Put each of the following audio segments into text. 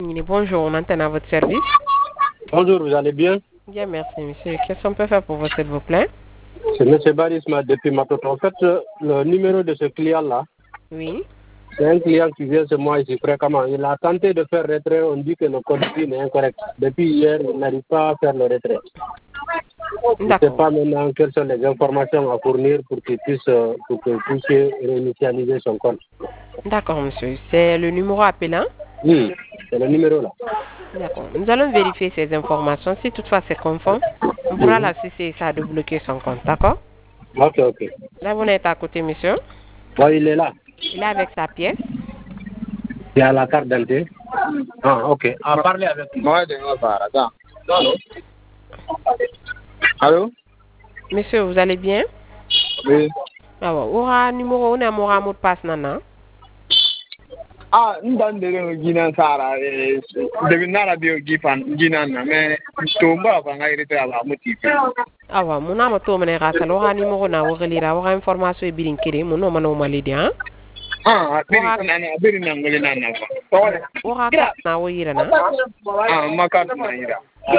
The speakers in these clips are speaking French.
Bonjour, on entend à votre service. Bonjour, vous allez bien? Bien, merci, monsieur. Qu'est-ce qu'on peut faire pour vous, s'il vous plaît? C'est M. Barisma depuis Matoto. En fait, le numéro de ce client-là, Oui. c'est un client qui vient chez moi ici fréquemment. Il a tenté de faire retrait, on dit que le code PIN est incorrect. Depuis hier, il n'arrive pas à faire le retrait. Je ne sais pas maintenant quelles sont les informations à fournir pour qu'il puisse réinitialiser son compte. D'accord, monsieur. C'est le numéro appelant? Oui, c'est le numéro là. D'accord. Nous allons vérifier ces informations. Si toutefois c'est conforme, on pourra l'assister à débloquer son compte. D'accord? Ok. Là, vous êtes à côté, monsieur. Oui, il est là. Il est avec sa pièce. Il a la carte d'identité. Ah, ok. Parlez avec lui. Allô? Monsieur, vous allez bien? Oui. Ah bon. Aura numéro, on a mot de passe, nana. Ndandere gina sara de nara bio gifan gina na me tomba ba ngai rete aba motife Awa, mon amo to mene rasal aura numéro na wogelira aura information e bilin kiri mon no mano malidi ha. biri na ngole na na ko Aura ka na woyira na. maka na ira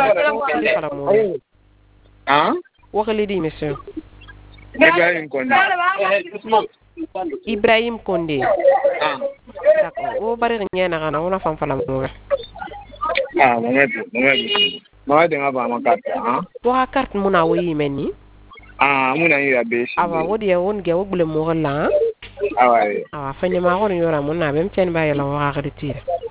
wogelidi monsieur. Ibrahim Konde. D'accord. O bari nyana kana ona fam fala mo. Mamadu ngaba makata Wa carte muna woyi meni. Muna ira beshi Awa wodi ya won ge wogbule mo la. Awa Awa fanya ma won yora muna bem chen ba yala wa retire.